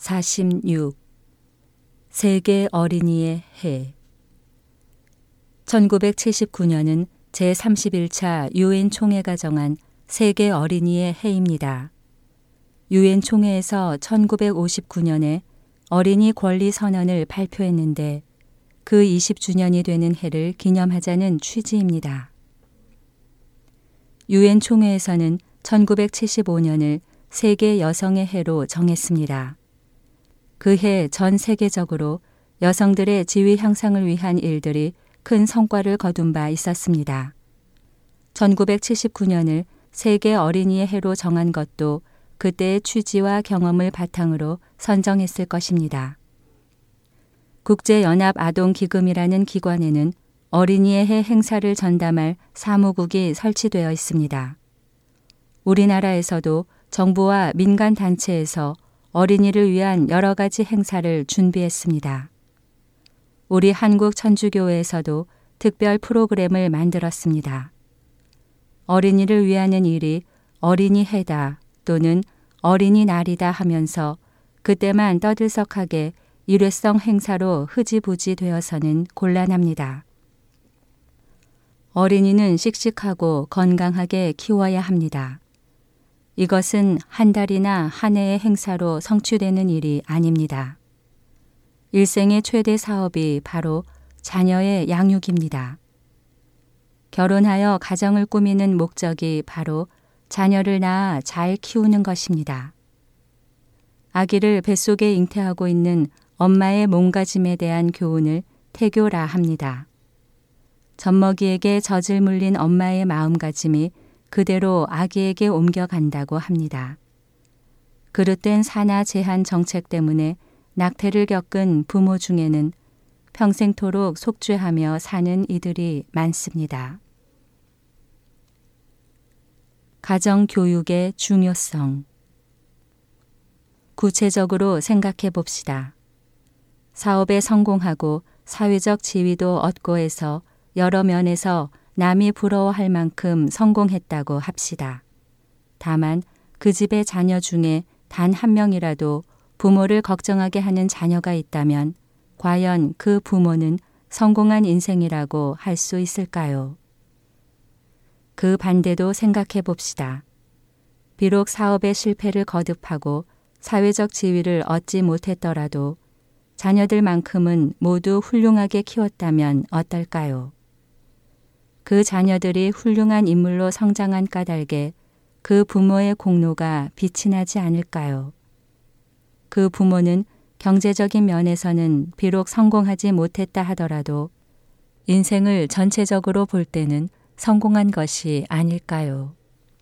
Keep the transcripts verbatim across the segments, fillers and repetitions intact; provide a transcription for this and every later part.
사십육. 세계 어린이의 해. 천구백칠십구 년은 제삼십일 차 유엔 총회가 정한 세계 어린이의 해입니다. 유엔 총회에서 천구백오십구 년에 어린이 권리 선언을 발표했는데 그 이십 주년이 되는 해를 기념하자는 취지입니다. 유엔 총회에서는 천구백칠십오 년을 세계 여성의 해로 정했습니다. 그 해 전 세계적으로 여성들의 지위 향상을 위한 일들이 큰 성과를 거둔 바 있었습니다. 천구백칠십구 년을 세계 어린이의 해로 정한 것도 그때의 취지와 경험을 바탕으로 선정했을 것입니다. 국제연합아동기금이라는 기관에는 어린이의 해 행사를 전담할 사무국이 설치되어 있습니다. 우리나라에서도 정부와 민간단체에서 어린이를 위한 여러 가지 행사를 준비했습니다. 우리 한국천주교회에서도 특별 프로그램을 만들었습니다. 어린이를 위하는 일이 어린이 해다 또는 어린이날이다 하면서 그때만 떠들썩하게 일회성 행사로 흐지부지 되어서는 곤란합니다. 어린이는 씩씩하고 건강하게 키워야 합니다. 이것은 한 달이나 한 해의 행사로 성취되는 일이 아닙니다. 일생의 최대 사업이 바로 자녀의 양육입니다. 결혼하여 가정을 꾸미는 목적이 바로 자녀를 낳아 잘 키우는 것입니다. 아기를 뱃속에 잉태하고 있는 엄마의 몸가짐에 대한 교훈을 태교라 합니다. 젖먹이에게 젖을 물린 엄마의 마음가짐이 그대로 아기에게 옮겨간다고 합니다. 그릇된 산하 제한 정책 때문에 낙태를 겪은 부모 중에는 평생토록 속죄하며 사는 이들이 많습니다. 가정교육의 중요성. 구체적으로 생각해 봅시다. 사업에 성공하고 사회적 지위도 얻고 해서 여러 면에서 남이 부러워할 만큼 성공했다고 합시다. 다만 그 집의 자녀 중에 단 한 명이라도 부모를 걱정하게 하는 자녀가 있다면 과연 그 부모는 성공한 인생이라고 할 수 있을까요? 그 반대도 생각해 봅시다. 비록 사업의 실패를 거듭하고 사회적 지위를 얻지 못했더라도 자녀들만큼은 모두 훌륭하게 키웠다면 어떨까요? 그 자녀들이 훌륭한 인물로 성장한 까닭에 그 부모의 공로가 빛이 나지 않을까요? 그 부모는 경제적인 면에서는 비록 성공하지 못했다 하더라도 인생을 전체적으로 볼 때는 성공한 것이 아닐까요?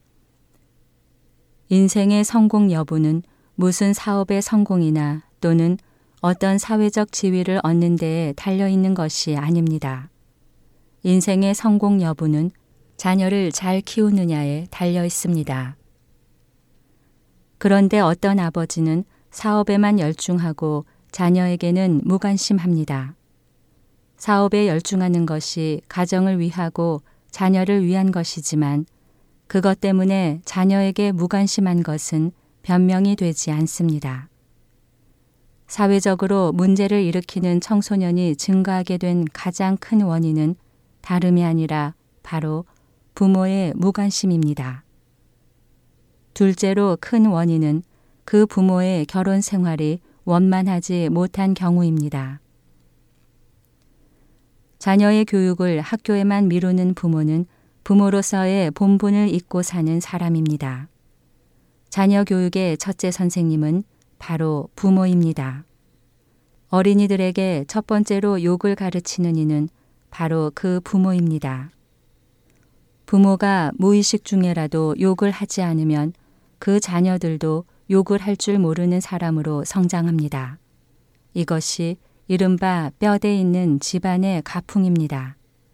인생의 성공 여부는 무슨 사업의 성공이나 또는 어떤 사회적 지위를 얻는 데에 달려있는 것이 아닙니다. 인생의 성공 여부는 자녀를 잘 키우느냐에 달려 있습니다. 그런데 어떤 아버지는 사업에만 열중하고 자녀에게는 무관심합니다. 사업에 열중하는 것이 가정을 위하고 자녀를 위한 것이지만 그것 때문에 자녀에게 무관심한 것은 변명이 되지 않습니다. 사회적으로 문제를 일으키는 청소년이 증가하게 된 가장 큰 원인은 다름이 아니라 바로 부모의 무관심입니다. 둘째로 큰 원인은 그 부모의 결혼 생활이 원만하지 못한 경우입니다. 자녀의 교육을 학교에만 미루는 부모는 부모로서의 본분을 잊고 사는 사람입니다. 자녀 교육의 첫째 선생님은 바로 부모입니다. 어린이들에게 첫 번째로 욕을 가르치는 이는 바로 그 부모입니다. 부모가 무의식 중에라도 욕을 하지 않으면 그 자녀들도 욕을 할 줄 모르는 사람으로 성장합니다. 이것이 이른바 뼈대 있는 집안의 가풍입니다.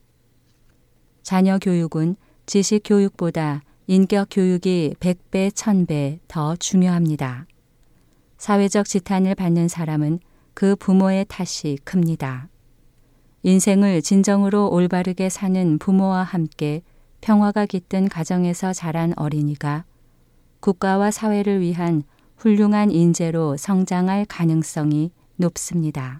자녀 교육은 지식 교육보다 인격 교육이 백 배, 천 배 더 중요합니다. 사회적 지탄을 받는 사람은 그 부모의 탓이 큽니다. 인생을 진정으로 올바르게 사는 부모와 함께 평화가 깃든 가정에서 자란 어린이가 국가와 사회를 위한 훌륭한 인재로 성장할 가능성이 높습니다.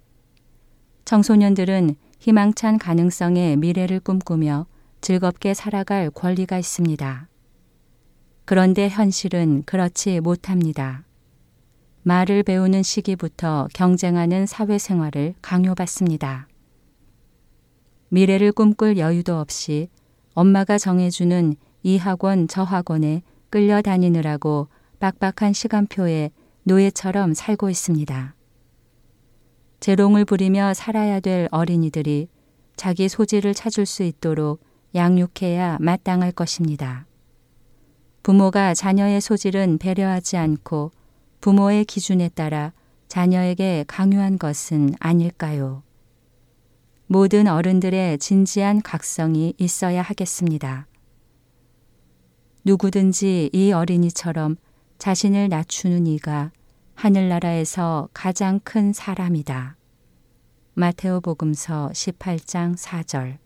청소년들은 희망찬 가능성의 미래를 꿈꾸며 즐겁게 살아갈 권리가 있습니다. 그런데 현실은 그렇지 못합니다. 말을 배우는 시기부터 경쟁하는 사회생활을 강요받습니다. 미래를 꿈꿀 여유도 없이 엄마가 정해주는 이 학원 저 학원에 끌려다니느라고 빡빡한 시간표에 노예처럼 살고 있습니다. 재롱을 부리며 살아야 될 어린이들이 자기 소질을 찾을 수 있도록 양육해야 마땅할 것입니다. 부모가 자녀의 소질은 배려하지 않고 부모의 기준에 따라 자녀에게 강요한 것은 아닐까요? 모든 어른들의 진지한 각성이 있어야 하겠습니다. 누구든지 이 어린이처럼 자신을 낮추는 이가 하늘나라에서 가장 큰 사람이다. 마테오복음서 십팔 장 사 절.